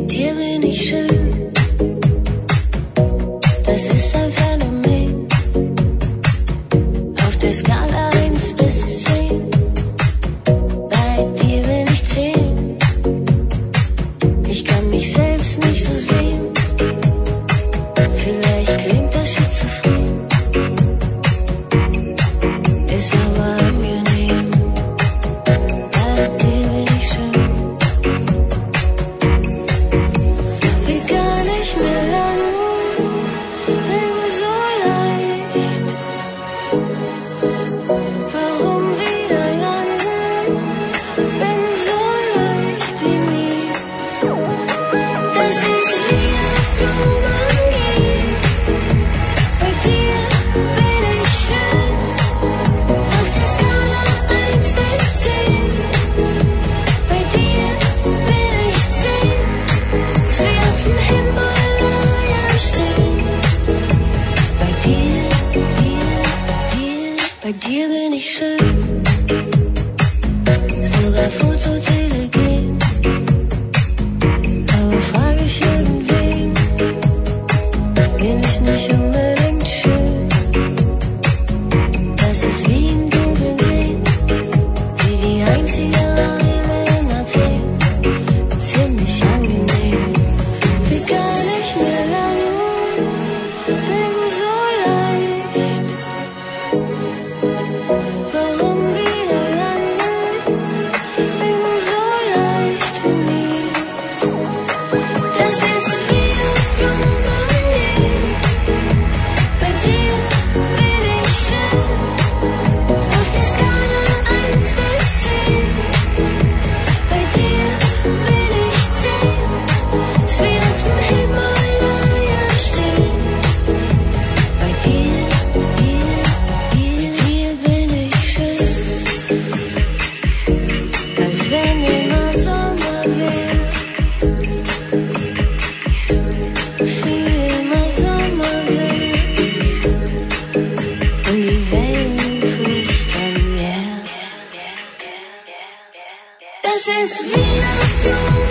dir bin ich schön. Das ist ein Phänomen. Auf der Skala 1 bis 10. Bei dir bin ich 10. Ich kann mich selbst nicht so sehen. Vielleicht klingt das schizophren, ist aber angenehm. Bei dir bin ich schön. Will gar nicht mehr lang, bin so leicht. Warum wieder landen? Bin so leicht wie nie. Das ist wie auf Blumen gehen. Bei dir bin ich schön. Auf der Skala 1 bis 10. Bei dir bin ich 10. Ist wie auf dem Himalaya stehen. Bei dir, bei dir bin ich schön. Sogar phototelegen. Aber frage ich irgendwen, bin ich nicht unbedingt schön. Das ist wie im Dunkeln sehen, wie die einzige Arena in Athen. Ziemlich angenehm. Will gar nicht mehr lang, bin so leicht. Warum wieder landen? Bin so leicht wie nie. Das ist wie auf Blumen gehen. Bei dir bin ich schön. Auf der Skala 1 bis 10. Bei dir bin ich 10. Ist wie auf dem Himalaya stehen. Bei dir bin ich schön. Als wenn immer Sommer wär. Für immer Sommer wär. Und die Wellen flüstern mir. Das ist wie auf Blumen.